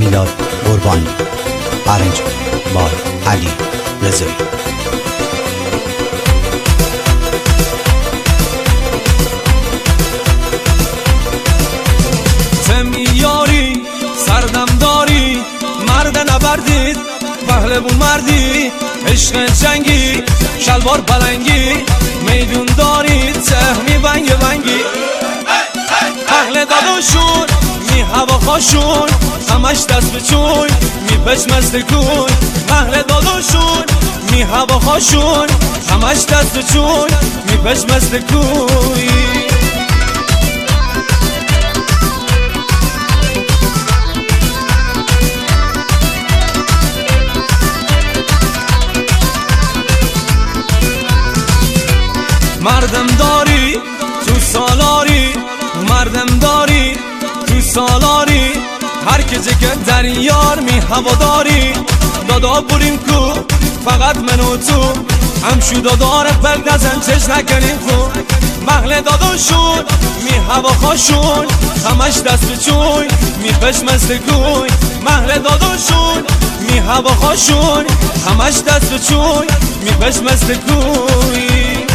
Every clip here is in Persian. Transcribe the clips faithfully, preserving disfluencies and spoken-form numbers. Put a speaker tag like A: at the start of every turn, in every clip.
A: میلاد قربانی، ارنج بای علی رضایی.
B: یاری سردم داری، مرد نبردید پهلوون مردی، عشق جنگی شلوار پلنگی، میدون دارید سهمی بنگ بنگی. پهل داداشون می هوا خاشون، همش دست به چوی می پشمست کوی. پهل داداشون می هوا خاشون، همش دست به چوی می پشمست کوی. مردم داری تو سالاری، مردم داری تو سالاری، هر کسی که در یار می هواداری. دادا بریم کو فقط من و تو، همشو داداره پردازن چش نکنیم خون. محل داداشون می هوا خاشون، همش دست به چوی می پشمست کوی. محل داداشون می هوا خاشون، همش دست به چوی می پشمست کوی.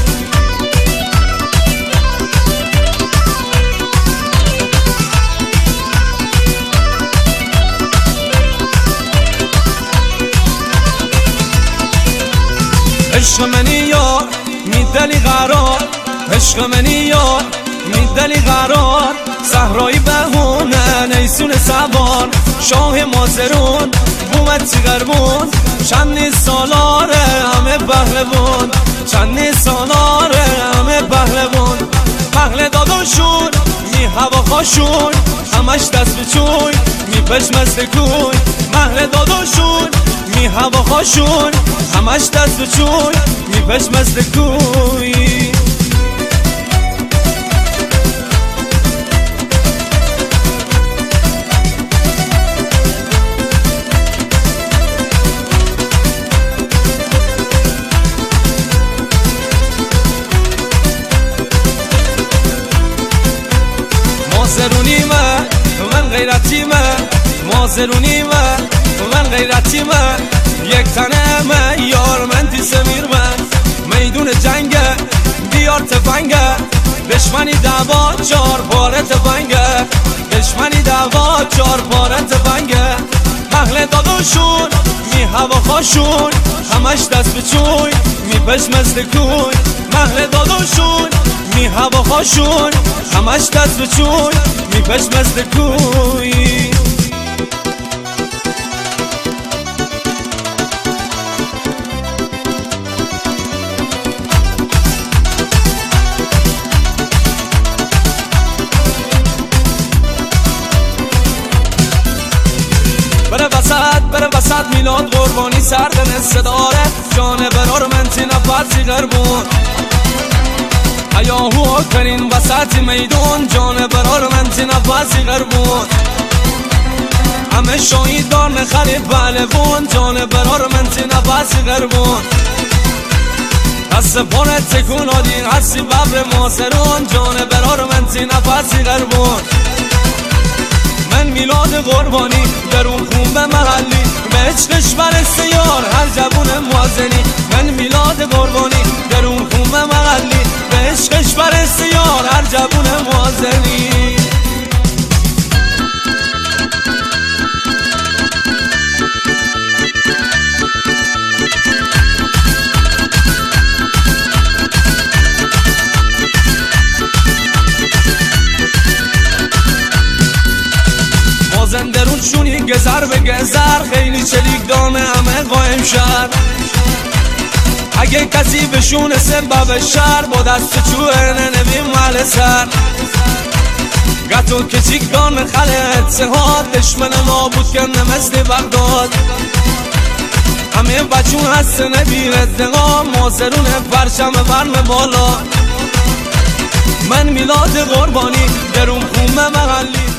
B: عشق منی یار میدلی قرار، عشق منی یار میدلی قرار. صحرای بهونه نیسون سوار، شاه مازرون بومد چیگربون. چند سالاره همه پهلوون، چند سالاره همه پهلوون. پهل داداشون می هوا خاشون، همش دست به چوی می پشمست کوی. پهل داداشون می هوا خاشون، همش دست به چوی می پشمست کوی. مازرونی من من غیرتی من، مازرونی من من غیرتی من. یک تنه من یار من تی سمیر من، میدون جنگه بیار تفنگه. دشمنی دعوا چار پاره تفنگه، دشمنی دعوا چار پاره تفنگه. پهل داداشون می هوا خاشون، همش دست به چوی می پشمست کوی. پهل داداشون می هوا خاشون، همش دست به چوی می پشمست کوی. بره وسط بره وسط میلاد قربانی، سردن صداره جان برار من تی نفسی غربون. هیاهو کرین وسط میدون، جان برار من تی نفسی غربون. همه شاید دار نخلی پهلوون، جان برار من تی نفسی غربون. دست پاره تکون آدین هستی ببر ماسرون، جان برار من تی نفسی غربون. من میلاد قربانی در اون خون به محلی، به عشقش برسه یار هر جوون موازنی. من میلاد قربانی در اون خون به محلی، به عشقش برسه یار هر جوون موازنی. زندرون شونی گذر به گذر، خیلی چلیک دانه همه قایم شد. اگه کسی بشونه سبب شر، با دست چوه ننویم مال سر. گتو کچیک دانه خله اتحاد، دشمن نابود کنه مثل بغداد. همه بچون هست نبیر اتقام، مازرون پرچم برم بالا. من میلاد قربانی در اون خونه محلی.